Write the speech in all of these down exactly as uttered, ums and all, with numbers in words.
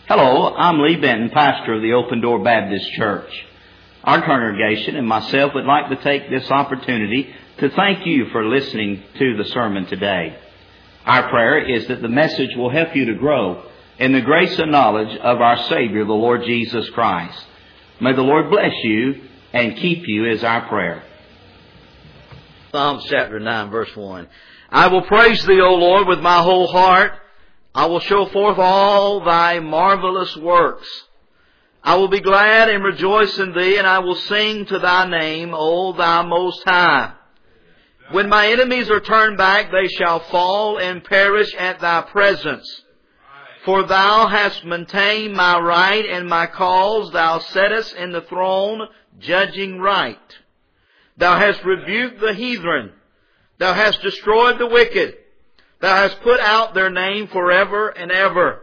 Hello, I'm Lee Benton, pastor of the Open Door Baptist Church. Our congregation and myself would like to take this opportunity to thank you for listening to the sermon today. Our prayer is that the message will help you to grow in the grace and knowledge of our Savior, the Lord Jesus Christ. May the Lord bless you and keep you is our prayer. Psalms chapter nine, verse one. I will praise Thee, O Lord, with my whole heart. I will show forth all Thy marvelous works. I will be glad and rejoice in Thee, and I will sing to Thy name, O Thou Most High. When my enemies are turned back, they shall fall and perish at Thy presence. For Thou hast maintained my right and my cause. Thou settest in the throne, judging right. Thou hast rebuked the heathen. Thou hast destroyed the wicked. Thou hast put out their name forever and ever.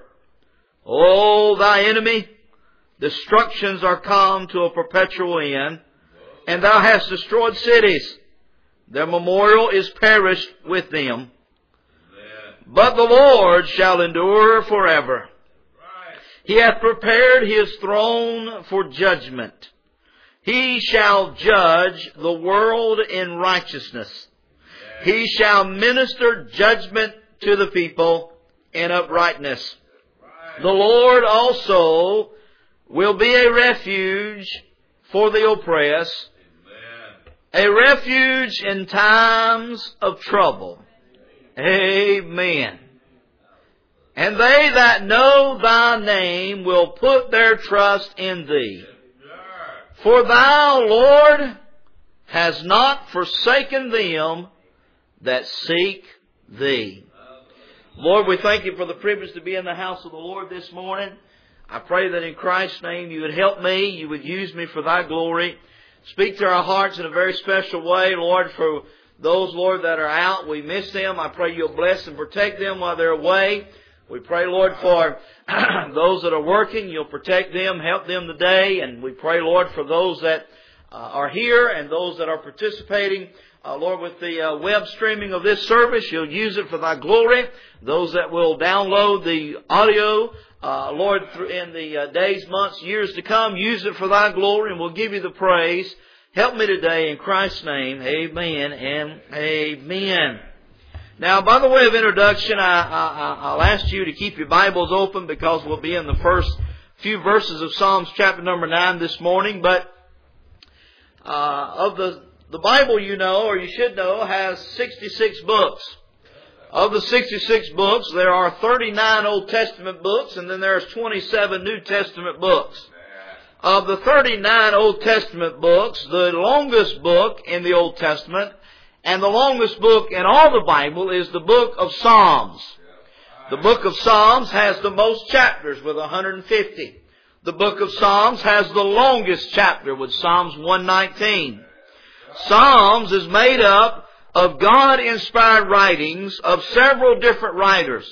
O Thy enemy, destructions are come to a perpetual end, and Thou hast destroyed cities. Their memorial is perished with them. But the Lord shall endure forever. He hath prepared His throne for judgment. He shall judge the world in righteousness. He shall minister judgment to the people in uprightness. The Lord also will be a refuge for the oppressed, a refuge in times of trouble. Amen. And they that know Thy name will put their trust in Thee. For Thou, Lord, hast not forsaken them that seek Thee. Lord, we thank You for the privilege to be in the house of the Lord this morning. I pray that in Christ's name You would help me, You would use me for Thy glory. Speak to our hearts in a very special way, Lord, for those, Lord, that are out. We miss them. I pray You'll bless and protect them while they're away. We pray, Lord, for those that are working. You'll protect them, help them today. And we pray, Lord, for those that uh, are here and those that are participating, uh, Lord, with the uh, web streaming of this service. You'll use it for Thy glory. Those that will download the audio, uh, Lord, in the uh, days, months, years to come, use it for Thy glory, and we'll give You the praise. Help me today in Christ's name. Amen and amen. Now, by the way of introduction, I, I, I'll ask you to keep your Bibles open because we'll be in the first few verses of Psalms chapter number nine this morning. But uh, of the, the Bible, you know, or you should know, has sixty-six books. Of the sixty-six books, there are thirty-nine Old Testament books, and then there's twenty-seven New Testament books. Of the thirty-nine Old Testament books, the longest book in the Old Testament and the longest book in all the Bible is the book of Psalms. The book of Psalms has the most chapters with one hundred fifty. The book of Psalms has the longest chapter with Psalms one nineteen. Psalms is made up of God-inspired writings of several different writers.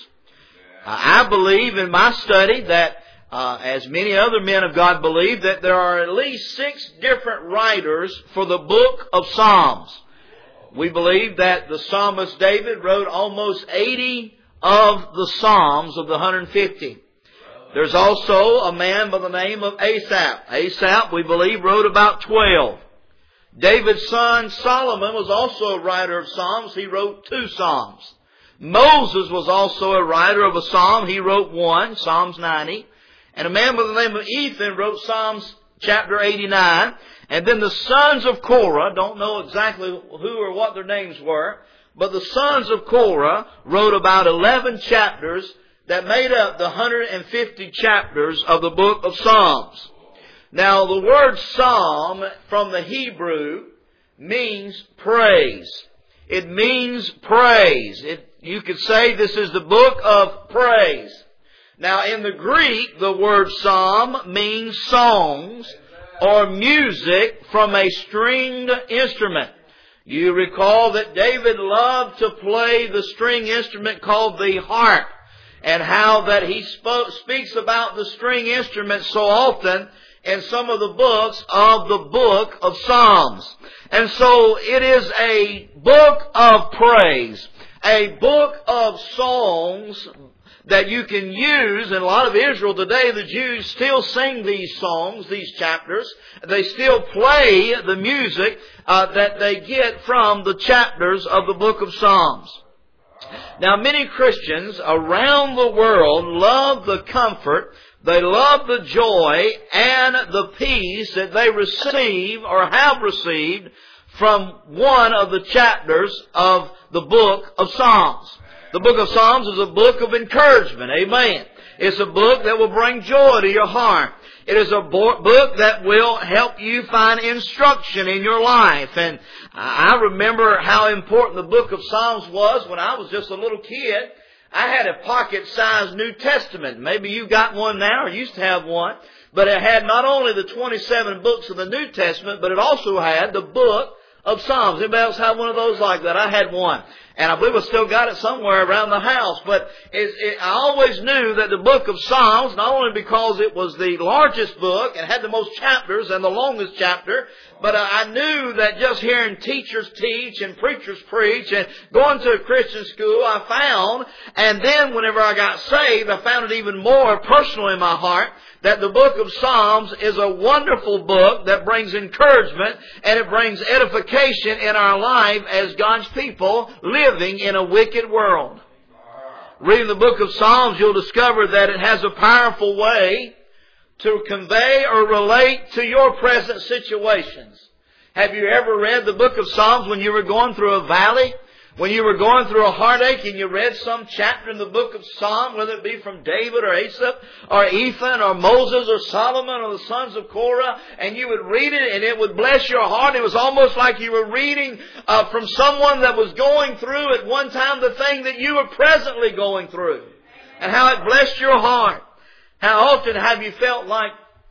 I believe in my study that Uh, as many other men of God believe, that there are at least six different writers for the book of Psalms. We believe that the psalmist David wrote almost eighty of the Psalms of the one hundred fifty. There's also a man by the name of Asaph. Asaph, we believe, wrote about twelve. David's son Solomon was also a writer of Psalms. He wrote two Psalms. Moses was also a writer of a Psalm. He wrote one, Psalms ninety. And a man by the name of Ethan wrote Psalms chapter eighty-nine. And then the sons of Korah, don't know exactly who or what their names were, but the sons of Korah wrote about eleven chapters that made up the one hundred fifty chapters of the book of Psalms. Now, the word psalm from the Hebrew means praise. It means praise. It, you could say this is the book of praise. Now, in the Greek, the word psalm means songs or music from a stringed instrument. You recall that David loved to play the string instrument called the harp, and how that he spoke, speaks about the string instrument so often in some of the books of the book of Psalms. And so it is a book of praise, a book of songs that you can use. In a lot of Israel today, the Jews still sing these songs, these chapters. They still play the music uh, that they get from the chapters of the book of Psalms. Now, many Christians around the world love the comfort, they love the joy and the peace that they receive or have received from one of the chapters of the book of Psalms. The book of Psalms is a book of encouragement. Amen. It's a book that will bring joy to your heart. It is a book that will help you find instruction in your life. And I remember how important the book of Psalms was when I was just a little kid. I had a pocket-sized New Testament. Maybe you got one now or used to have one. But it had not only the twenty-seven books of the New Testament, but it also had the book of Psalms. Anybody else have one of those like that? I had one. And I believe I still got it somewhere around the house. But it, it, I always knew that the book of Psalms, not only because it was the largest book and had the most chapters and the longest chapter, but I knew that just hearing teachers teach and preachers preach and going to a Christian school, I found, and then whenever I got saved, I found it even more personal in my heart, that the book of Psalms is a wonderful book that brings encouragement and it brings edification in our life as God's people living in a wicked world. Reading the book of Psalms, you'll discover that it has a powerful way to convey or relate to your present situations. Have you ever read the book of Psalms when you were going through a valley? When you were going through a heartache and you read some chapter in the book of Psalm, whether it be from David or Asaph or Ethan or Moses or Solomon or the sons of Korah, and you would read it and it would bless your heart. It was almost like you were reading uh, from someone that was going through at one time the thing that you were presently going through. And how it blessed your heart. How often have you felt like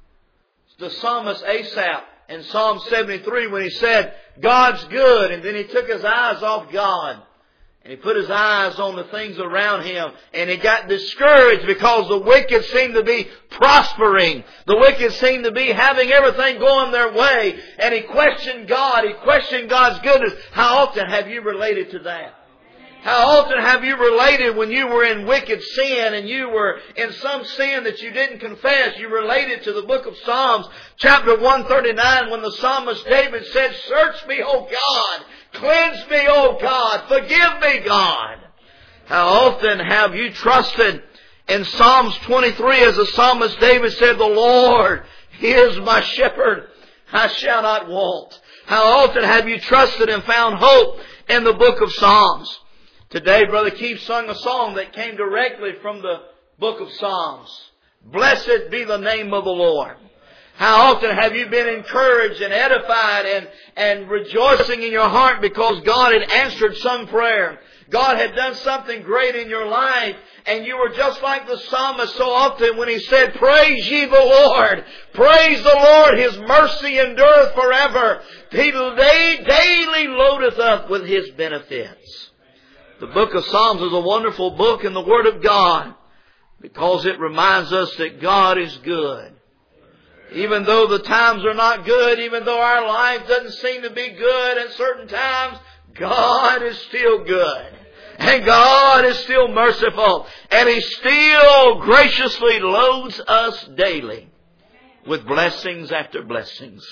the psalmist Asaph in Psalm seventy-three when he said, God's good, and then he took his eyes off God. And he put his eyes on the things around him. And he got discouraged because the wicked seemed to be prospering. The wicked seemed to be having everything going their way. And he questioned God. He questioned God's goodness. How often have you related to that? How often have you related when you were in wicked sin and you were in some sin that you didn't confess? You related to the book of Psalms, chapter one thirty-nine, when the psalmist David said, Search me, O God. Cleanse me, O God. Forgive me, God. How often have you trusted in Psalms twenty-three as the psalmist David said, The Lord is my shepherd. I shall not want. How often have you trusted and found hope in the book of Psalms? Today, Brother Keith sung a song that came directly from the book of Psalms. Blessed be the name of the Lord. How often have you been encouraged and edified and, and rejoicing in your heart because God had answered some prayer. God had done something great in your life, and you were just like the psalmist so often when he said, Praise ye the Lord. Praise the Lord. His mercy endureth forever. He daily loadeth up with His benefits. The book of Psalms is a wonderful book in the Word of God because it reminds us that God is good. Even though the times are not good, even though our life doesn't seem to be good at certain times, God is still good. And God is still merciful. And He still graciously loads us daily with blessings after blessings.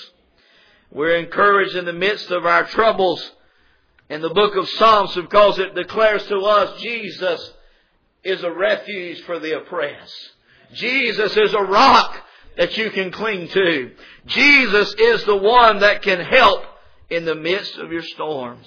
We're encouraged in the midst of our troubles in the book of Psalms because it declares to us Jesus is a refuge for the oppressed. Jesus is a rock that you can cling to. Jesus is the one that can help in the midst of your storms.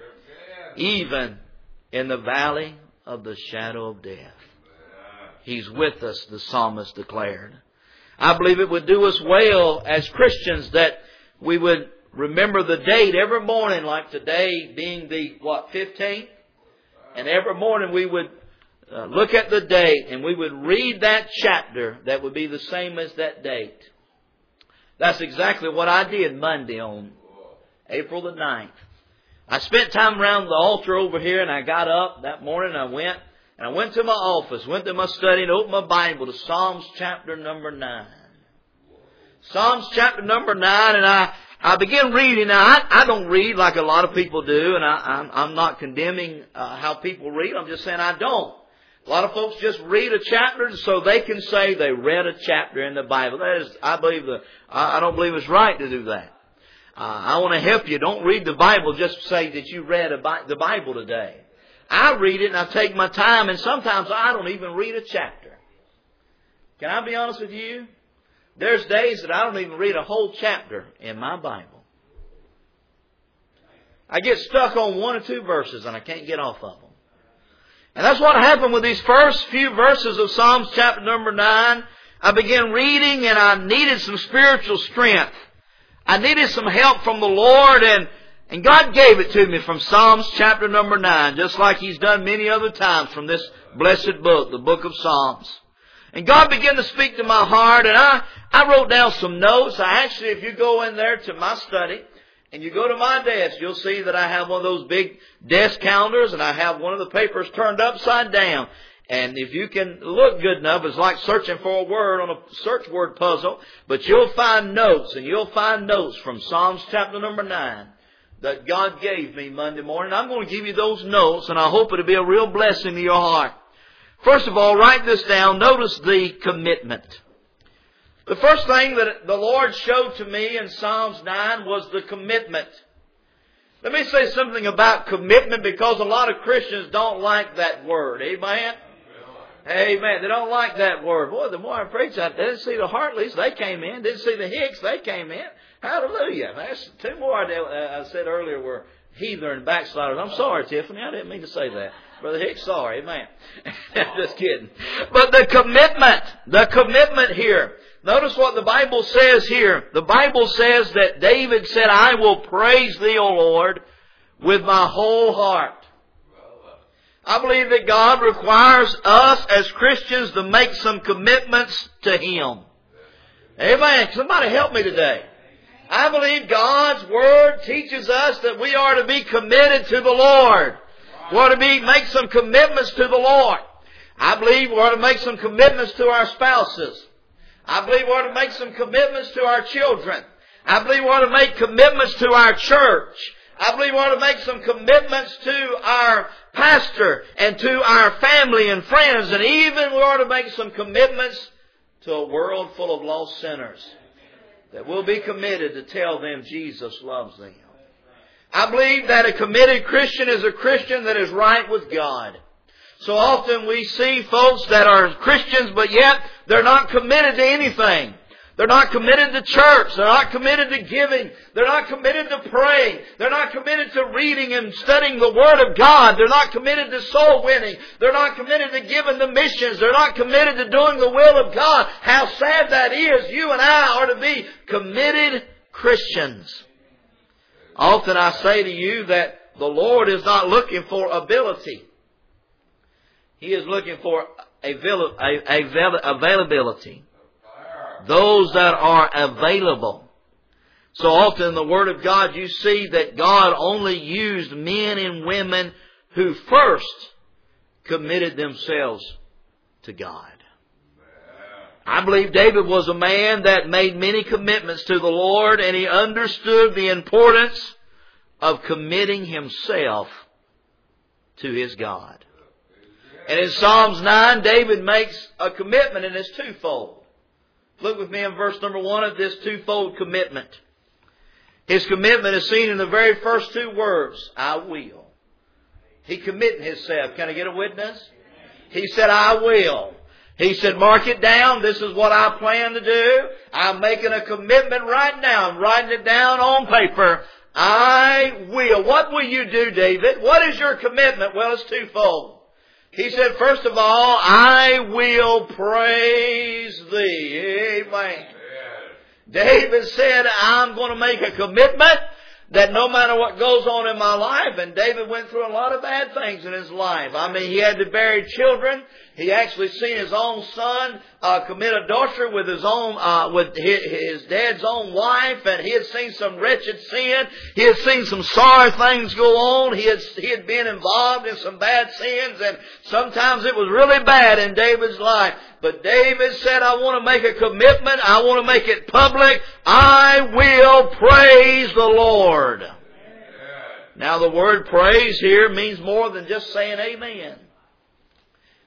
Even in the valley of the shadow of death. He's with us, the psalmist declared. I believe it would do us well as Christians that we would remember the date every morning, like today being the, what, fifteenth? And every morning we would uh, look at the date and we would read that chapter that would be the same as that date. That's exactly what I did Monday on April the ninth. I spent time around the altar over here, and I got up that morning and I went and I went to my office, went to my study and opened my Bible to Psalms chapter number nine. Psalms chapter number nine, and I I began reading. Now, I, I don't read like a lot of people do, and I, I'm, I'm not condemning uh, how people read. I'm just saying I don't. A lot of folks just read a chapter so they can say they read a chapter in the Bible. That is, I believe the, I don't believe it's right to do that. Uh, I want to help you. Don't read the Bible just to say that you read a, the Bible today. I read it and I take my time, and sometimes I don't even read a chapter. Can I be honest with you? There's days that I don't even read a whole chapter in my Bible. I get stuck on one or two verses and I can't get off of them. And that's what happened with these first few verses of Psalms chapter number nine. I began reading and I needed some spiritual strength. I needed some help from the Lord, and, and God gave it to me from Psalms chapter number nine, just like He's done many other times from this blessed book, the book of Psalms. And God began to speak to my heart, and I, I wrote down some notes. I actually, if you go in there to my study, and you go to my desk, you'll see that I have one of those big desk calendars, and I have one of the papers turned upside down. And if you can look good enough, it's like searching for a word on a search word puzzle. But you'll find notes, and you'll find notes from Psalms chapter number nine that God gave me Monday morning. I'm going to give you those notes, and I hope it'll be a real blessing to your heart. First of all, write this down. Notice the commitment. The first thing that the Lord showed to me in Psalms nine was the commitment. Let me say something about commitment, because a lot of Christians don't like that word. Amen? Amen. They don't like that word. Boy, the more I preach, I didn't see the Hartleys. They came in. Didn't see the Hicks. They came in. Hallelujah. That's two more I, I said earlier were heathen and backsliders. I'm sorry, Tiffany. I didn't mean to say that. Brother Hicks, sorry. Amen. Just kidding. But the commitment, the commitment here. Notice what the Bible says here. The Bible says that David said, I will praise Thee, O Lord, with my whole heart. I believe that God requires us as Christians to make some commitments to Him. Amen. Somebody help me today. I believe God's Word teaches us that we are to be committed to the Lord. We are to be, make some commitments to the Lord. I believe we are to make some commitments to our spouses. I believe we ought to make some commitments to our children. I believe we ought to make commitments to our church. I believe we ought to make some commitments to our pastor and to our family and friends. And even we ought to make some commitments to a world full of lost sinners, that we'll be committed to tell them Jesus loves them. I believe that a committed Christian is a Christian that is right with God. So often we see folks that are Christians, but yet they're not committed to anything. They're not committed to church. They're not committed to giving. They're not committed to praying. They're not committed to reading and studying the Word of God. They're not committed to soul winning. They're not committed to giving the missions. They're not committed to doing the will of God. How sad that is. You and I are to be committed Christians. Often I say to you that the Lord is not looking for ability. He is looking for avail- avail- availability. Those that are available. So often in the Word of God you see that God only used men and women who first committed themselves to God. I believe David was a man that made many commitments to the Lord, and he understood the importance of committing himself to his God. And in Psalms nine, David makes a commitment, and it's twofold. Look with me in verse number one of this twofold commitment. His commitment is seen in the very first two words, I will. He committed himself. Can I get a witness? He said, I will. He said, mark it down. This is what I plan to do. I'm making a commitment right now. I'm writing it down on paper. I will. What will you do, David? What is your commitment? Well, it's twofold. He said, first of all, I will praise Thee. Amen. David said, I'm going to make a commitment that no matter what goes on in my life, and David went through a lot of bad things in his life. I mean, he had to bury children. He actually seen his own son uh, commit adultery with his own, uh, with his, his dad's own wife, and he had seen some wretched sin. He had seen some sorry things go on. He had he had been involved in some bad sins, and sometimes it was really bad in David's life. But David said, I want to make a commitment. I want to make it public. I will praise the Lord. Amen. Now the word praise here means more than just saying amen.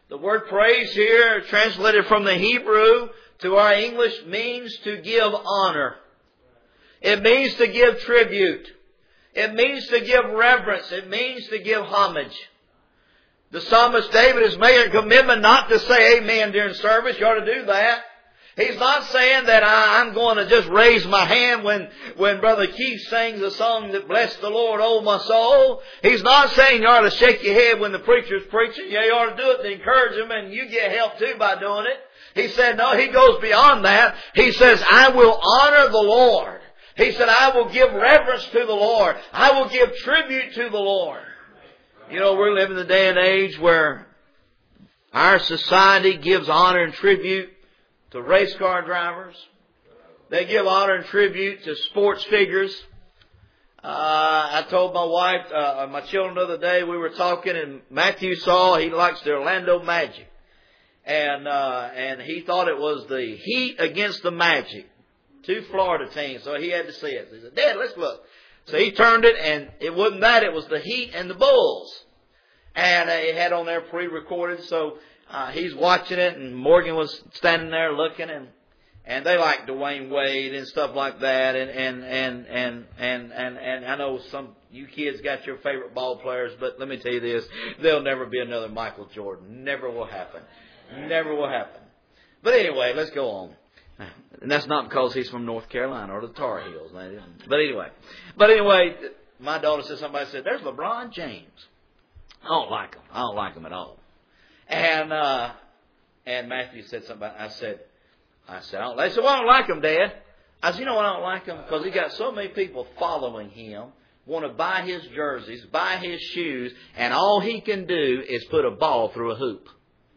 The word praise here, translated from the Hebrew to our English, means to give honor. It means to give tribute. It means to give reverence. It means to give homage. The psalmist David has made a commitment not to say amen during service. You ought to do that. He's not saying that I, I'm going to just raise my hand when, when Brother Keith sings a song that bless the Lord, oh my soul. He's not saying you ought to shake your head when the preacher's preaching. Yeah, you ought to do it to encourage him, and you get help too by doing it. He said, no, he goes beyond that. He says, I will honor the Lord. He said, I will give reverence to the Lord. I will give tribute to the Lord. You know, we're living in the day and age where our society gives honor and tribute to race car drivers. They give honor and tribute to sports figures. Uh, I told my wife, uh, my children the other day, we were talking, and Matthew saw he likes the Orlando Magic. And, uh, and he thought it was the Heat against the Magic. Two Florida teams, so he had to see it. He said, Dad, let's look. So he turned it, and it wasn't that. It was the Heat and the Bulls. And uh, it had on there pre-recorded, so uh, he's watching it, and Morgan was standing there looking, and and they like Dwayne Wade and stuff like that. And and and and and and, and I know some you kids got your favorite ball players, but let me tell you this: there'll never be another Michael Jordan. Never will happen. Never will happen. But anyway, let's go on. And that's not because he's from North Carolina or the Tar Heels. But anyway, but anyway, my daughter said, somebody said, there's LeBron James. I don't like him. I don't like him at all. And uh, and Matthew said something. I said, I said, I don't. They said, well, I don't like him, Dad. I said, you know why I don't like him? Because he got so many people following him, want to buy his jerseys, buy his shoes, and all he can do is put a ball through a hoop.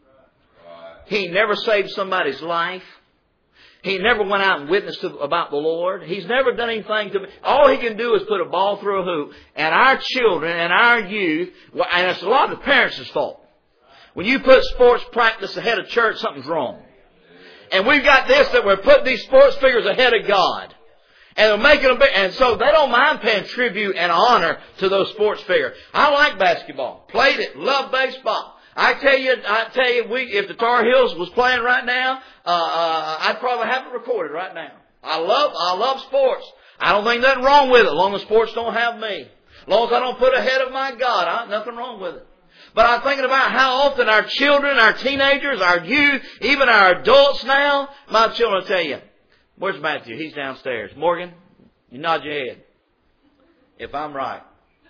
He never saved somebody's life. He never went out and witnessed to, about the Lord. He's never done anything to me. All he can do is put a ball through a hoop. And our children and our youth, and it's a lot of the parents' fault. When you put sports practice ahead of church, something's wrong. And we've got this, that we're putting these sports figures ahead of God. And they're making them big. And so they don't mind paying tribute and honor to those sports figures. I like basketball. Played it. Love baseball. I tell you, I tell you, we, if the Tar Heels was playing right now, uh, uh, I'd probably have it recorded right now. I love, I love sports. I don't think nothing wrong with it, as long as sports don't have me. As long as I don't put ahead of my God, I, nothing wrong with it. But I'm thinking about how often our children, our teenagers, our youth, even our adults now, my children will tell you, where's Matthew? He's downstairs. Morgan, you nod your head. If I'm right.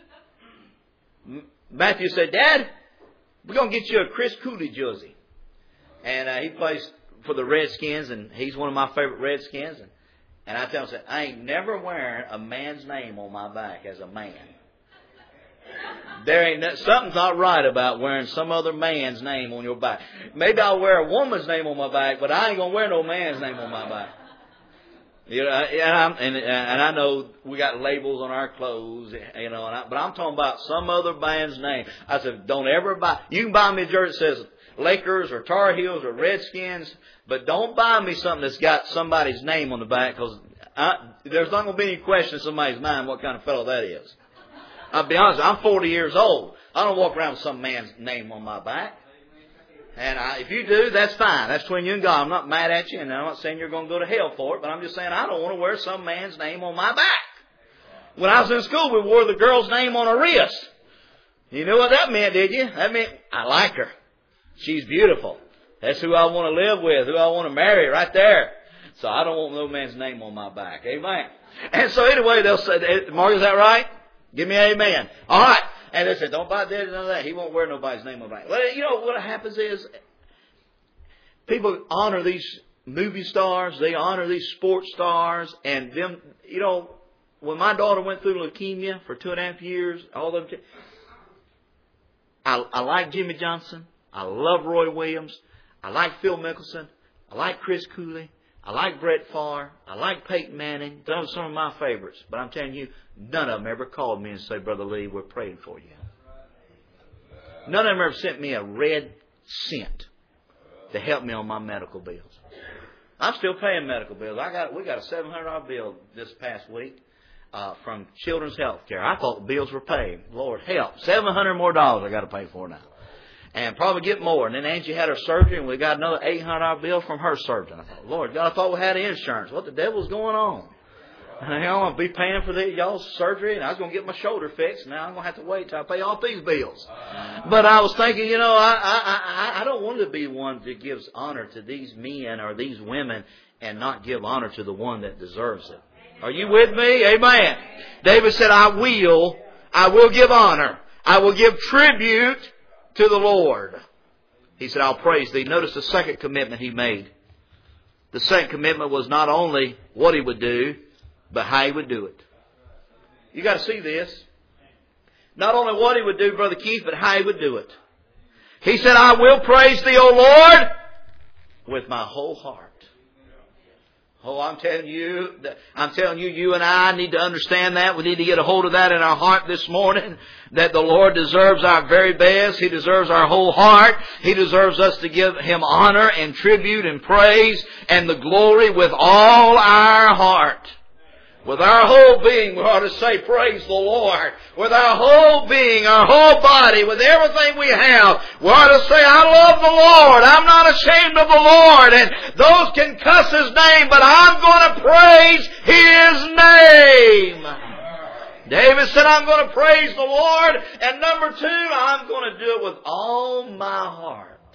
Matthew said, Dad, we're going to get you a Chris Cooley jersey. And uh, he plays for the Redskins, and he's one of my favorite Redskins. And, and I tell him, I ain't never wearing a man's name on my back as a man. There ain't something's not right about wearing some other man's name on your back. Maybe I'll wear a woman's name on my back, but I ain't going to wear no man's name on my back. You know, and, I'm, and, and I know we got labels on our clothes, you know, and I, but I'm talking about some other band's name. I said, don't ever buy. You can buy me a jersey that says Lakers or Tar Heels or Redskins, but don't buy me something that's got somebody's name on the back, because there's not going to be any question in somebody's mind what kind of fellow that is. I'll be honest, I'm forty years old. I don't walk around with some man's name on my back. And I, if you do, that's fine. That's between you and God. I'm not mad at you, and I'm not saying you're going to go to hell for it, but I'm just saying I don't want to wear some man's name on my back. When I was in school, we wore the girl's name on her wrist. You know what that meant, did you? That meant I like her. She's beautiful. That's who I want to live with, who I want to marry right there. So I don't want no man's name on my back. Amen. And so anyway, they'll say, Mark, is that right? Give me an amen. All right. And they said, don't buy this and that. He won't wear nobody's name on it. Well, you know what happens is people honor these movie stars. They honor these sports stars. And them, you know, when my daughter went through leukemia for two and a half years, all them, I, I like Jimmy Johnson. I love Roy Williams. I like Phil Mickelson. I like Chris Cooley. I like Brett Favre. I like Peyton Manning. Those are some of my favorites. But I'm telling you, none of them ever called me and said, Brother Lee, we're praying for you. None of them ever sent me a red cent to help me on my medical bills. I'm still paying medical bills. I got we got a seven hundred dollars bill this past week uh, from Children's Health Care. I thought the bills were paid. Lord help. seven hundred dollars more dollars I got to pay for now. and probably get more. And then Angie had her surgery, and we got another eight hundred dollars bill from her surgery. I thought, Lord God, I thought we had insurance. What the devil's going on? And I'm going to be paying for the, y'all's surgery, and I was going to get my shoulder fixed. Now I'm going to have to wait till I pay off these bills. But I was thinking, you know, I, I, I, I don't want to be one that gives honor to these men or these women and not give honor to the one that deserves it. Are you with me? Amen. David said, I will, I will give honor. I will give tribute to the Lord. He said, I'll praise thee. Notice the second commitment he made. The second commitment was not only what he would do, but how he would do it. You got to see this. Not only what he would do, Brother Keith, but how he would do it. He said, I will praise thee, O Lord, with my whole heart. Oh, I'm telling you, I'm telling you, you and I need to understand that. We need to get a hold of that in our heart this morning, that the Lord deserves our very best. He deserves our whole heart. He deserves us to give Him honor and tribute and praise and the glory with all our heart. With our whole being, we ought to say, praise the Lord. With our whole being, our whole body, with everything we have, we ought to say, I love the Lord. I'm not ashamed of the Lord. And those can cuss His name, but I'm going to praise His name. David said, I'm going to praise the Lord. And number two, I'm going to do it with all my heart.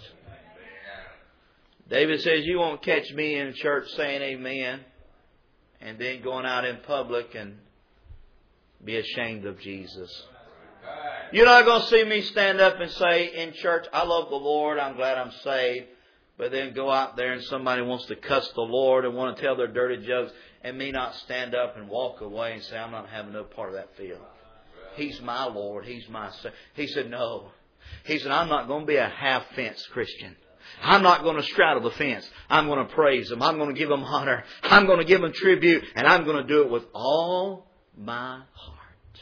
David says, you won't catch me in church saying amen, and then going out in public and be ashamed of Jesus. You're not going to see me stand up and say in church, I love the Lord, I'm glad I'm saved. But then go out there and somebody wants to cuss the Lord and want to tell their dirty jokes, and me not stand up and walk away and say, I'm not having no part of that field. He's my Lord. He's my Savior. He said, no. He said, I'm not going to be a half-fenced Christian. I'm not going to straddle the fence. I'm going to praise Him. I'm going to give Him honor. I'm going to give Him tribute. And I'm going to do it with all my heart.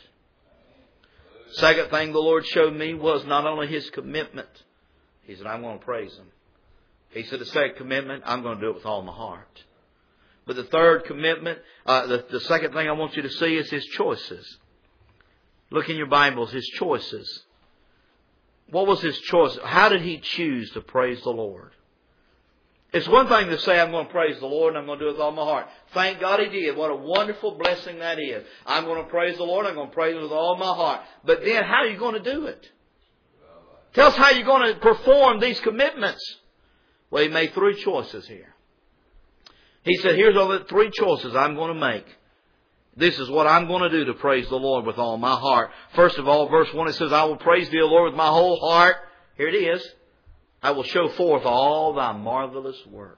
Second thing the Lord showed me was not only His commitment. He said, I'm going to praise Him. He said, the second commitment, I'm going to do it with all my heart. But the third commitment, uh, the, the second thing I want you to see is His choices. Look in your Bibles, His choices. What was His choice? How did He choose to praise the Lord? It's one thing to say, I'm going to praise the Lord and I'm going to do it with all my heart. Thank God He did. What a wonderful blessing that is. I'm going to praise the Lord. I'm going to praise Him with all my heart. But then how are you going to do it? Tell us how you're going to perform these commitments. Well, He made three choices here. He said, here's all the three choices I'm going to make. This is what I'm going to do to praise the Lord with all my heart. First of all, verse one, it says, I will praise Thee, O Lord, with my whole heart. Here it is. I will show forth all Thy marvelous works.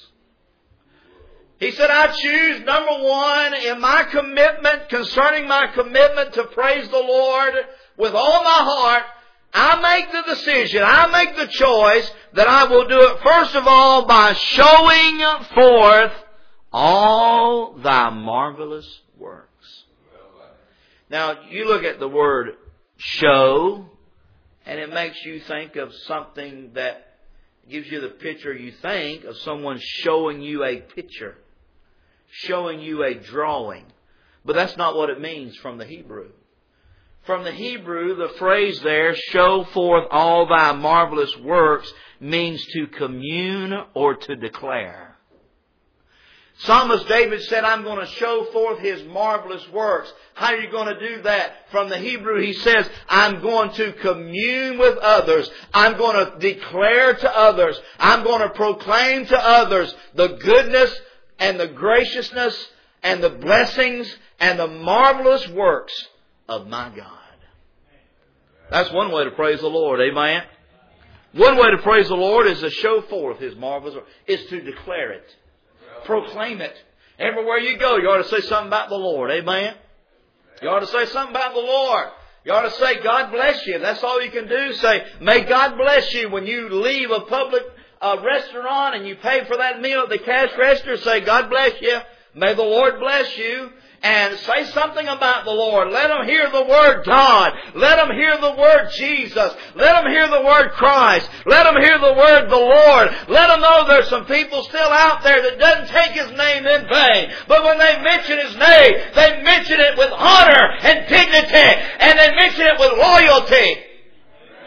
He said, I choose, number one, in my commitment, concerning my commitment to praise the Lord with all my heart, I make the decision, I make the choice that I will do it, first of all, by showing forth all Thy marvelous works. Now, you look at the word show, and it makes you think of something that gives you the picture you think of someone showing you a picture, showing you a drawing. But that's not what it means from the Hebrew. From the Hebrew, the phrase there, show forth all Thy marvelous works, means to commune or to declare. Psalmist David said, I'm going to show forth His marvelous works. How are you going to do that? From the Hebrew, he says, I'm going to commune with others. I'm going to declare to others. I'm going to proclaim to others the goodness and the graciousness and the blessings and the marvelous works of my God. That's one way to praise the Lord. Amen? One way to praise the Lord is to show forth His marvelous works. Is to declare it. Proclaim it. Everywhere you go, you ought to say something about the Lord. Amen? You ought to say something about the Lord. You ought to say, God bless you. That's all you can do. Say, may God bless you. When you leave a public uh, restaurant and you pay for that meal at the cash register, say, God bless you. May the Lord bless you. And say something about the Lord. Let them hear the word God. Let them hear the word Jesus. Let them hear the word Christ. Let them hear the word the Lord. Let them know there's some people still out there that doesn't take His name in vain. But when they mention His name, they mention it with honor and dignity. And they mention it with loyalty. You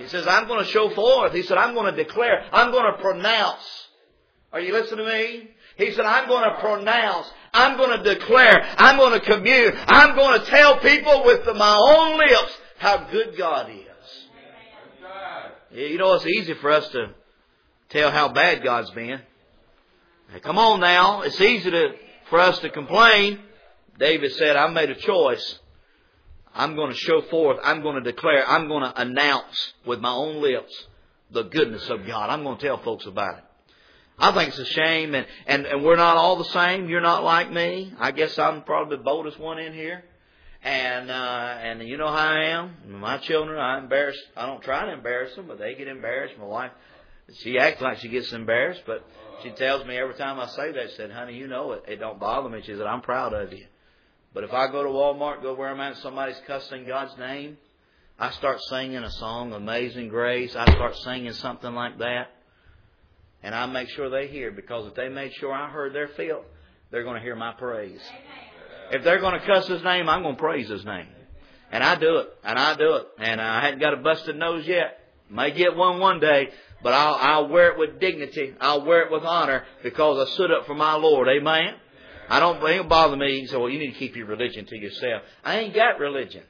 He says, I'm going to show forth. He said, I'm going to declare. I'm going to pronounce. Are you listening to me? He said, I'm going to pronounce. I'm going to declare. I'm going to commune. I'm going to tell people with my own lips how good God is. You know, it's easy for us to tell how bad God's been. Now, come on now. It's easy to, for us to complain. David said, I made a choice. I'm going to show forth. I'm going to declare. I'm going to announce with my own lips the goodness of God. I'm going to tell folks about it. I think it's a shame, and, and, and we're not all the same. You're not like me. I guess I'm probably the boldest one in here. And uh, and you know how I am. My children, I embarrass. I don't try to embarrass them, but they get embarrassed. My wife, she acts like she gets embarrassed, but she tells me every time I say that, she said, honey, you know it. It don't bother me. She said, I'm proud of you. But if I go to Walmart, go where I'm at, and somebody's cussing God's name, I start singing a song, Amazing Grace. I start singing something like that. And I make sure they hear, because if they made sure I heard their filth, they're going to hear my praise. If they're going to cuss His name, I'm going to praise His name. And I do it. And I do it. And I hadn't got a busted nose yet. May get one one day. But I'll, I'll wear it with dignity. I'll wear it with honor, because I stood up for my Lord. Amen? I don't, it don't bother me. So, well, you need to keep your religion to yourself. I ain't got religion.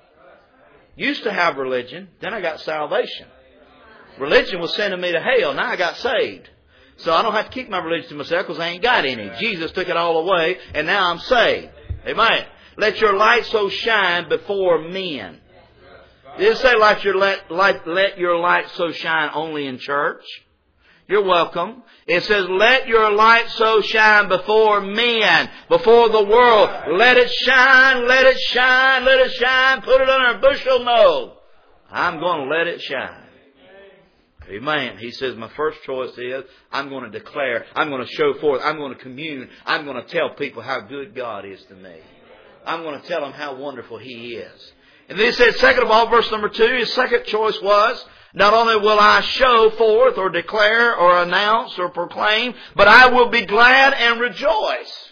Used to have religion. Then I got salvation. Religion was sending me to hell. Now I got saved. So I don't have to keep my religion to myself, because I ain't got any. Jesus took it all away, and now I'm saved. Amen. Let your light so shine before men. It didn't say let your, let, let, let your light so shine only in church. You're welcome. It says let your light so shine before men, before the world. Let it shine, let it shine, let it shine. Put it under a bushel? No. I'm going to let it shine. Amen. He says, my first choice is, I'm going to declare, I'm going to show forth, I'm going to commune, I'm going to tell people how good God is to me. I'm going to tell them how wonderful He is. And then he said, second of all, verse number two, his second choice was, not only will I show forth or declare or announce or proclaim, but I will be glad and rejoice.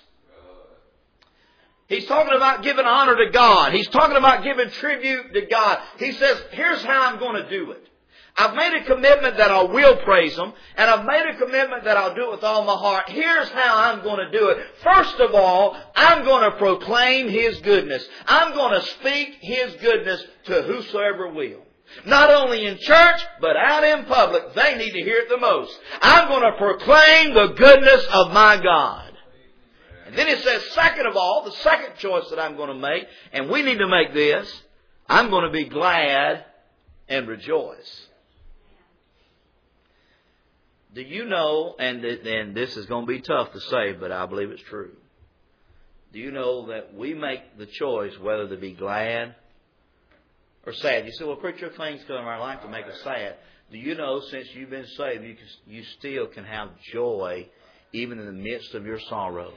He's talking about giving honor to God. He's talking about giving tribute to God. He says, here's how I'm going to do it. I've made a commitment that I will praise Him, and I've made a commitment that I'll do it with all my heart. Here's how I'm going to do it. First of all, I'm going to proclaim His goodness. I'm going to speak His goodness to whosoever will. Not only in church, but out in public. They need to hear it the most. I'm going to proclaim the goodness of my God. And then it says, second of all, the second choice that I'm going to make, and we need to make this, I'm going to be glad and rejoice. Do you know, and, and this is going to be tough to say, but I believe it's true. Do you know that we make the choice whether to be glad or sad? You say, well, preacher, things come in our life to make us sad. Do you know, since you've been saved, you, can, you still can have joy even in the midst of your sorrows?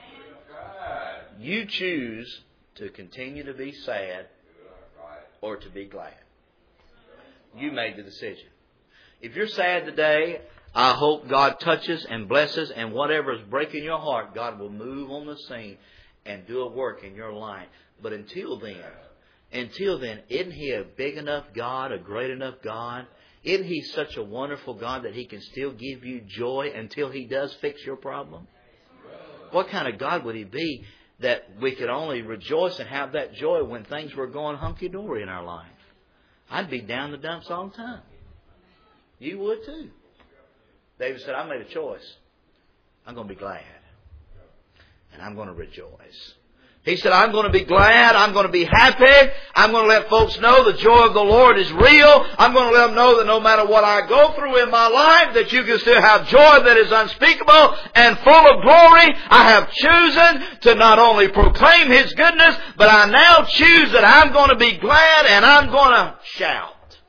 You choose to continue to be sad or to be glad. You made the decision. If you're sad today, I hope God touches and blesses, and whatever is breaking your heart, God will move on the scene and do a work in your life. But until then, until then, isn't He a big enough God, a great enough God? Isn't He such a wonderful God that He can still give you joy until He does fix your problem? What kind of God would He be that we could only rejoice and have that joy when things were going hunky-dory in our life? I'd be down the dumps all the time. You would too. David said, I made a choice. I'm going to be glad. And I'm going to rejoice. He said, I'm going to be glad. I'm going to be happy. I'm going to let folks know the joy of the Lord is real. I'm going to let them know that no matter what I go through in my life, that you can still have joy that is unspeakable and full of glory. I have chosen to not only proclaim His goodness, but I now choose that I'm going to be glad and I'm going to shout.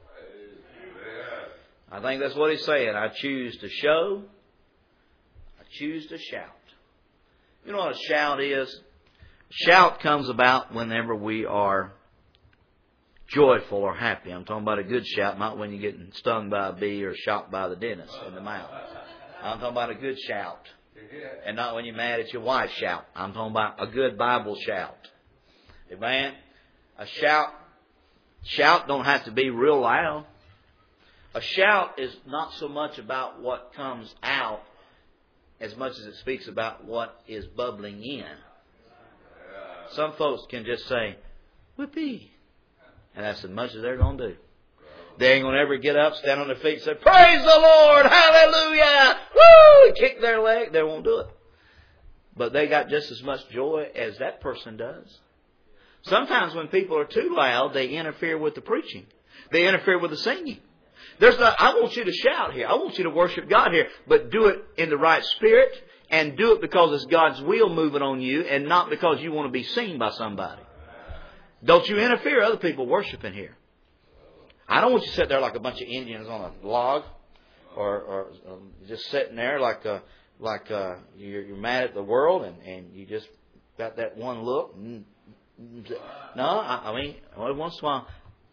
I think that's what he's saying. I choose to show. I choose to shout. You know what a shout is? Shout comes about whenever we are joyful or happy. I'm talking about a good shout, not when you're getting stung by a bee or shot by the dentist in the mouth. I'm talking about a good shout. And not when you're mad at your wife shout. I'm talking about a good Bible shout. Amen? A shout, shout don't have to be real loud. A shout is not so much about what comes out as much as it speaks about what is bubbling in. Some folks can just say, "Whoopee," and that's as much as they're going to do. They ain't going to ever get up, stand on their feet and say, "Praise the Lord, hallelujah, woo," and kick their leg. They won't do it. But they got just as much joy as that person does. Sometimes when people are too loud, they interfere with the preaching. They interfere with the singing. There's not, I want you to shout here. I want you to worship God here. But do it in the right spirit. And do it because it's God's will moving on you. And not because you want to be seen by somebody. Don't you interfere other people worshiping here. I don't want you to sit there like a bunch of Indians on a log. Or, or um, just sitting there like a, like a, you're, you're mad at the world. And, and you just got that one look. No, I, I mean, once in a while.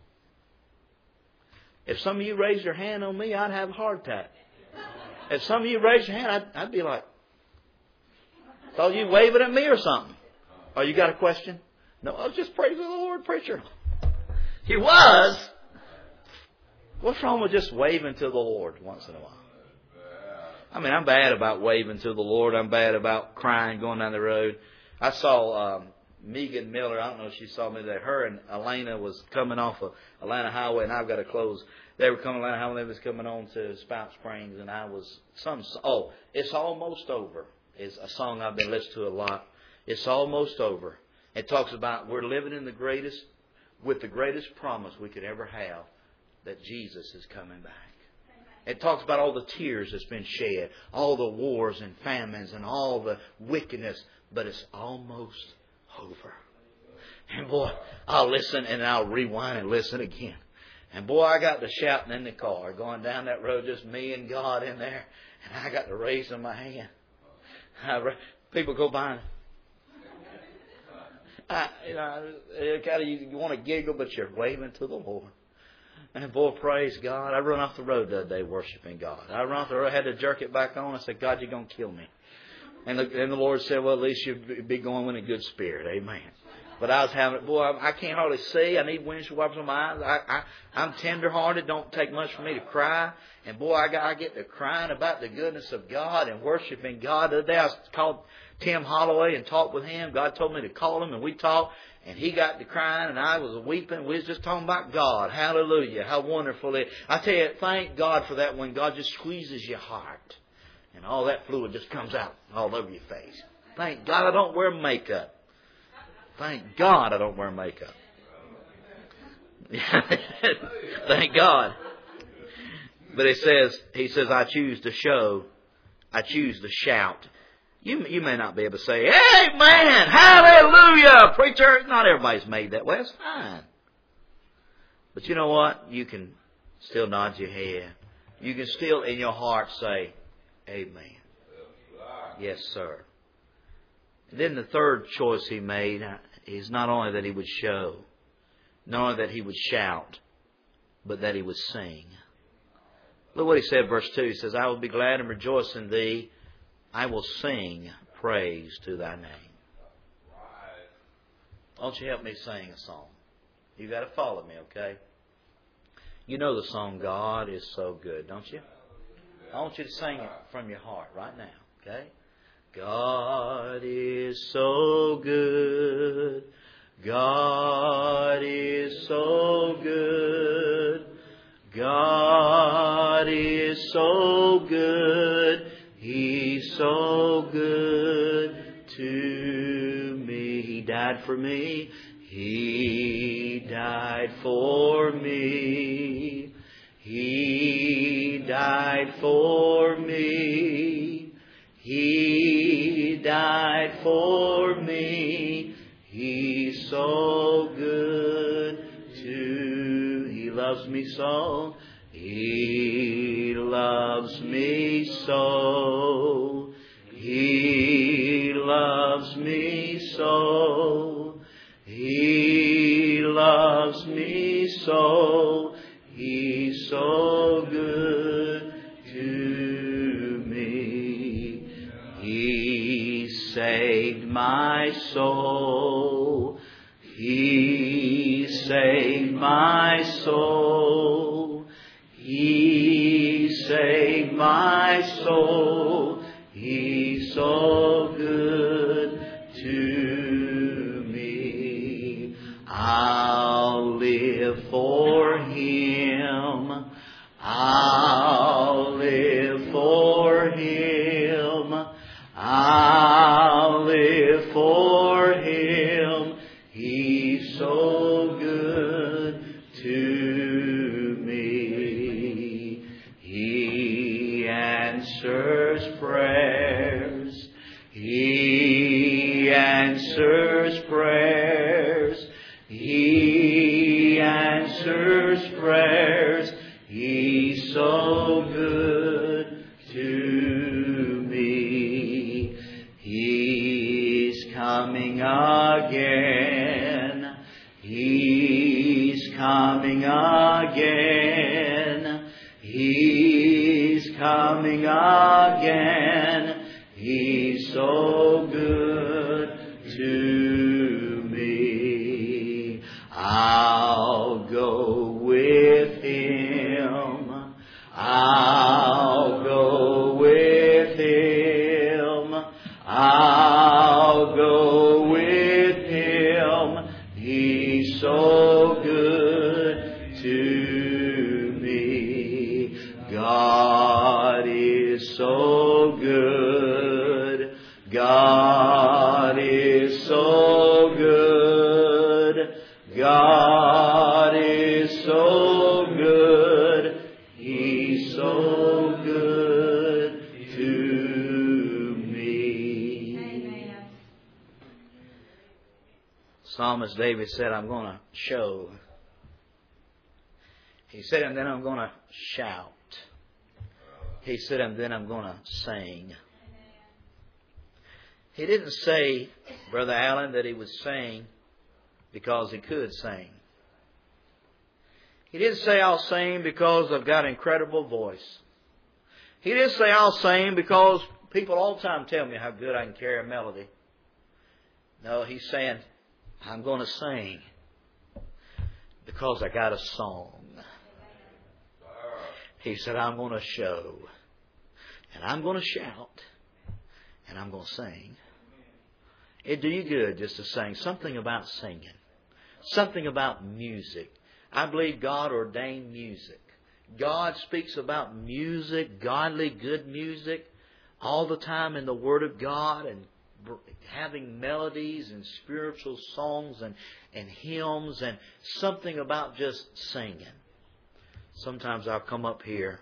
If some of you raised your hand on me, I'd have a heart attack. If some of you raised your hand, I'd, I'd be like, thought you waving at me or something. Oh, you got a question? No, I was just praising the Lord, preacher. He was. What's wrong with just waving to the Lord once in a while? I mean, I'm bad about waving to the Lord. I'm bad about crying going down the road. I saw um, Megan Miller. I don't know if she saw me there. Her and Elena was coming off of Atlanta Highway, and I've got to close. They were coming Atlanta Highway. They was coming on to Spout Springs, and I was some. Oh, It's Almost Over is a song I've been listening to a lot. It's almost over. It talks about we're living in the greatest, with the greatest promise we could ever have, that Jesus is coming back. It talks about all the tears that's been shed, all the wars and famines and all the wickedness, but it's almost over. And boy, I'll listen and I'll rewind and listen again. And boy, I got to shouting in the car, going down that road, just me and God in there. And I got to raising my hand. I, people go by. I, you know, kind of, you, you want to giggle, but you're waving to the Lord. And boy, praise God. I run off the road the other day worshiping God. I run off the road, I had to jerk it back on. I said, "God, you're going to kill me." And the, and the Lord said, "Well, at least you'll be going with a good spirit." Amen. But I was having, boy, I can't hardly see. I need windshield wipers on my eyes. I, I, I'm tender-hearted. Don't take much for me to cry. And boy, I, got, I get to crying about the goodness of God and worshiping God. The other day I called Tim Holloway and talked with him. God told me to call him, and we talked. And he got to crying, and I was weeping. We was just talking about God. Hallelujah. How wonderful it is. I tell you, thank God for that when God just squeezes your heart. And all that fluid just comes out all over your face. Thank God I don't wear makeup. Thank God I don't wear makeup. Thank God. But it says, he says, I choose to show, I choose to shout. You, you may not be able to say, "Amen, hallelujah, preacher." Not everybody's made that way. It's fine. But you know what? You can still nod your head. You can still in your heart say, "Amen." Yes, sir. And then the third choice he made is not only that he would show, not only that he would shout, but that he would sing. Look what he said, verse two. He says, "I will be glad and rejoice in thee. I will sing praise to thy name." Won't you help me sing a song? You got to follow me, okay? You know the song, "God is so good," don't you? I want you to sing it from your heart right now, okay? God is so good. God is so good. God is so good. He's so good to me. He died for me. He died for me. He died for me. He died for me. He's so good to. He loves me so. He loves me so. He loves me so. He loves me so. He's so good to me. He saved my soul. He saved my soul. He saved my soul. He's so good to me. I'll live for Him. I'll live for Him. I'll live for Him. He's so good to me. He answers prayers. He answers prayers. He answers prayers. He's so good to me. He's coming again. He's coming again. He's coming again. He's so good to me. I'll go with Him. I'll go with Him. I'll go with Him. He's so good to me. God is so good. God is so good. God is so good. He's so good to me. Amen. Psalmist David said, I'm going to show. He said, and then I'm going to shout. He said, and then I'm going to sing. He didn't say, Brother Allen, that he was sing because he could sing. He didn't say, I'll sing because I've got an incredible voice. He didn't say, I'll sing because people all the time tell me how good I can carry a melody. No, he's saying, I'm going to sing because I got a song. He said, I'm going to show, and I'm going to shout, and I'm going to sing. It'd do you good just to sing. Something about singing. Something about music. I believe God ordained music. God speaks about music, godly, good music, all the time in the Word of God, and having melodies and spiritual songs and, and hymns, and something about just singing. Sometimes I'll come up here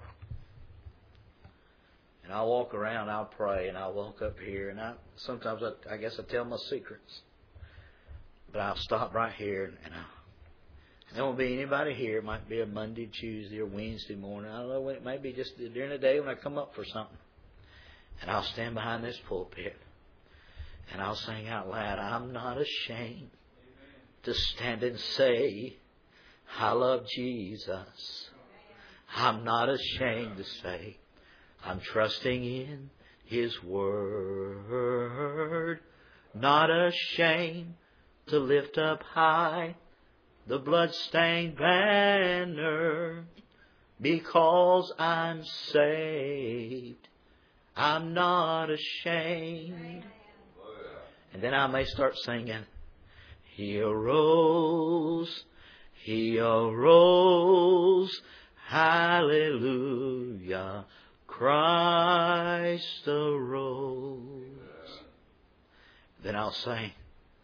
and I'll walk around, I'll pray, and I'll walk up here, and I sometimes I, I guess I tell my secrets. But I'll stop right here, and, and, I'll, and there won't be anybody here. It might be a Monday, Tuesday, or Wednesday morning. I don't know. It might be just during the day when I come up for something. And I'll stand behind this pulpit, and I'll sing out loud, I'm not ashamed to stand and say, I love Jesus. I'm not ashamed to say, I'm trusting in His Word. Not ashamed to lift up high the blood-stained banner, because I'm saved. I'm not ashamed. And then I may start singing, He arose, He arose, hallelujah, Christ arose. Then I'll sing,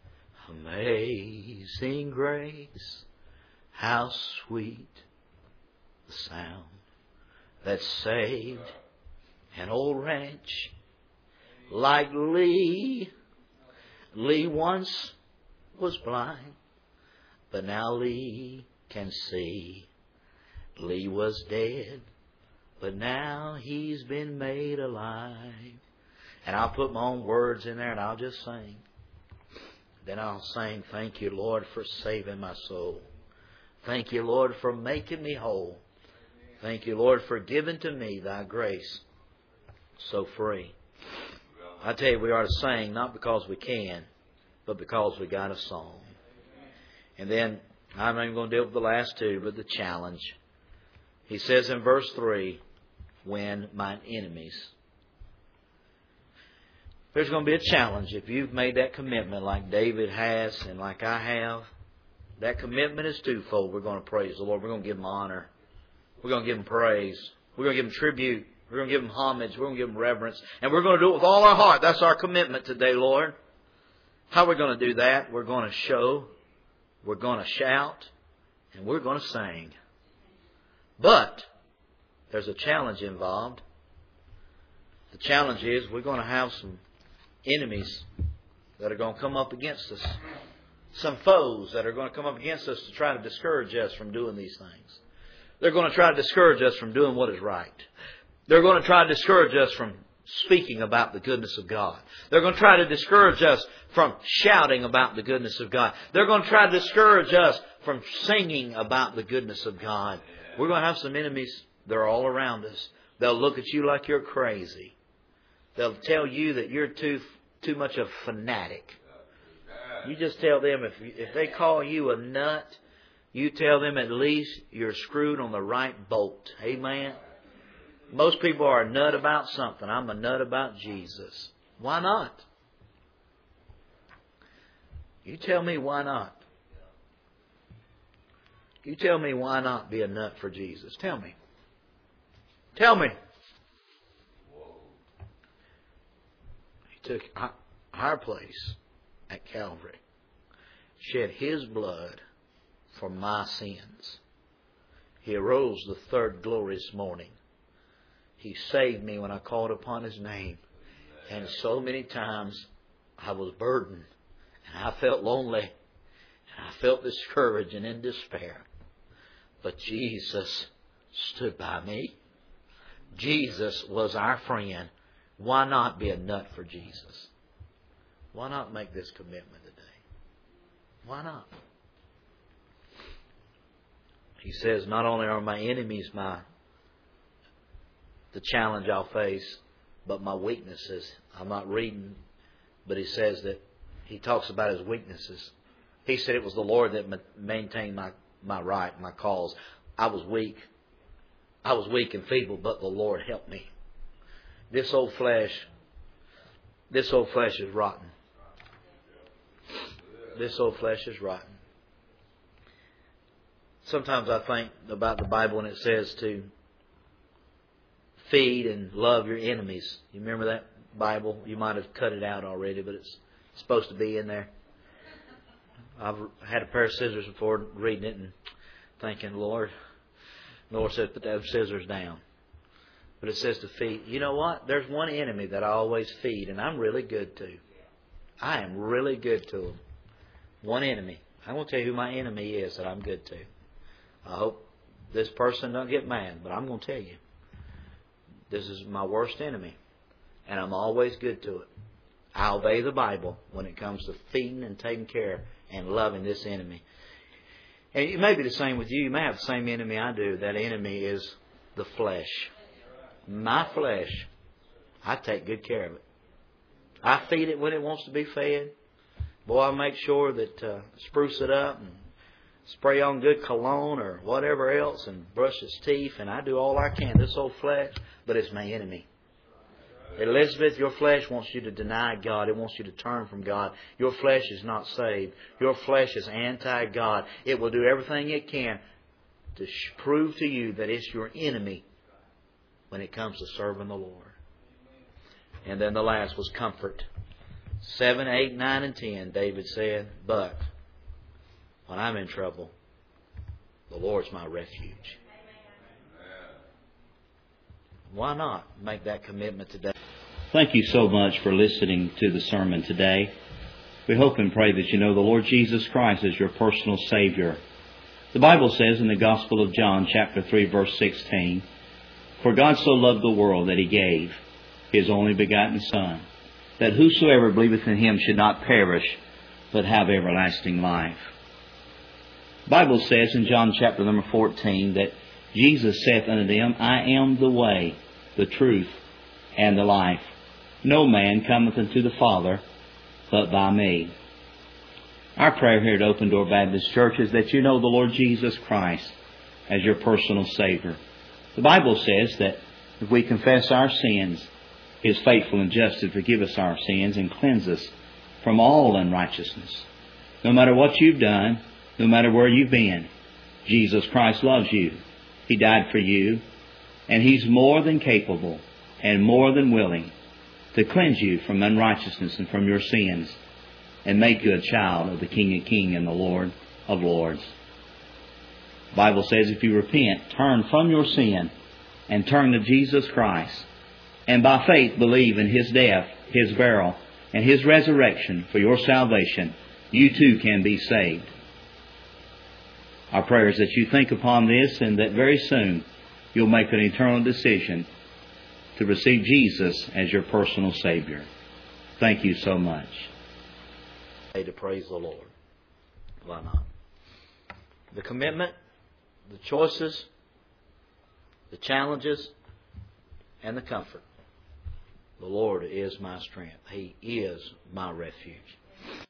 Amazing Grace, how sweet the sound that saved an old wretch like Lee. Lee once was blind, but now Lee can see. Lee was dead, but now he's been made alive. And I'll put my own words in there and I'll just sing. Then I'll sing, thank you, Lord, for saving my soul. Thank you, Lord, for making me whole. Thank you, Lord, for giving to me thy grace so free. I tell you, we are to sing not because we can, but because we got a song. And then, I'm not even going to deal with the last two, but the challenge. He says in verse three, when mine enemies. There's going to be a challenge if you've made that commitment like David has and like I have. That commitment is twofold. We're going to praise the Lord. We're going to give Him honor. We're going to give Him praise. We're going to give Him tribute. We're going to give Him homage. We're going to give Him reverence. And we're going to do it with all our heart. That's our commitment today, Lord. How are we going to do that? We're going to show. We're going to shout. And we're going to sing. But there's a challenge involved. The challenge is we're going to have some enemies that are going to come up against us. Some foes that are going to come up against us to try to discourage us from doing these things. They're going to try to discourage us from doing what is right. They're going to try to discourage us from speaking about the goodness of God. They're going to try to discourage us from shouting about the goodness of God. They're going to try to discourage us from singing about the goodness of God. We're going to have some enemies. They're all around us. They'll look at you like you're crazy. They'll tell you that you're too too much of a fanatic. You just tell them, if if they call you a nut, you tell them at least you're screwed on the right bolt. Amen? Most people are a nut about something. I'm a nut about Jesus. Why not? You tell me why not. You tell me why not be a nut for Jesus. Tell me. Tell me. He took our place at Calvary, shed His blood for my sins. He arose the third glorious morning. He saved me when I called upon His name. And so many times I was burdened, and I felt lonely, and I felt discouraged and in despair. But Jesus stood by me. Jesus was our friend. Why not be a nut for Jesus? Why not make this commitment today? Why not? He says, not only are my enemies my the challenge I'll face, but my weaknesses. I'm not reading, but he says that he talks about his weaknesses. He said it was the Lord that maintained my, my right, my cause. I was weak. I was weak and feeble, but the Lord helped me. This old flesh, this old flesh is rotten. This old flesh is rotten. Sometimes I think about the Bible and it says to feed and love your enemies. You remember that Bible? You might have cut it out already, but it's supposed to be in there. I've had a pair of scissors before reading it and thinking, Lord, Lord says, put those scissors down. But it says to feed. You know what? There's one enemy that I always feed, and I'm really good to. I am really good to them. One enemy. I won't tell you who my enemy is that I'm good to. I hope this person don't get mad, but I'm going to tell you. This is my worst enemy, and I'm always good to it. I obey the Bible when it comes to feeding and taking care and loving this enemy. And it may be the same with you. You may have the same enemy I do. That enemy is the flesh. My flesh. I take good care of it. I feed it when it wants to be fed. Boy, I make sure that uh, spruce it up and spray on good cologne or whatever else and brush its teeth, and I do all I can. This old flesh, but it's my enemy. Elizabeth, your flesh wants you to deny God. It wants you to turn from God. Your flesh is not saved. Your flesh is anti-God. It will do everything it can to prove to you that it's your enemy when it comes to serving the Lord. And then the last was comfort. Seven, eight, nine, and ten, David said, but when I'm in trouble, the Lord's my refuge. Why not make that commitment today? Thank you so much for listening to the sermon today. We hope and pray that you know the Lord Jesus Christ as your personal Savior. The Bible says in the Gospel of John, chapter three, verse sixteen, for God so loved the world that He gave His only begotten Son, that whosoever believeth in Him should not perish, but have everlasting life. The Bible says in John chapter number fourteen that Jesus saith unto them, I am the way, the truth, and the life. No man cometh unto the Father but by me. Our prayer here at Open Door Baptist Church is that you know the Lord Jesus Christ as your personal Savior. The Bible says that If we confess our sins, He is faithful and just to forgive us our sins and cleanse us from all unrighteousness. No matter what you've done, no matter where you've been, Jesus Christ loves you. He died for you, and He's more than capable and more than willing to cleanse you from unrighteousness and from your sins and make you a child of the King of Kings and the Lord of Lords. The Bible says if you repent, turn from your sin and turn to Jesus Christ, and by faith believe in His death, His burial, and His resurrection for your salvation, you too can be saved. Our prayer is that you think upon this and that very soon you'll make an eternal decision to receive Jesus as your personal Savior. Thank you so much. To praise the Lord. Why not? The commitment, the choices, the challenges, and the comfort. The Lord is my strength. He is my refuge.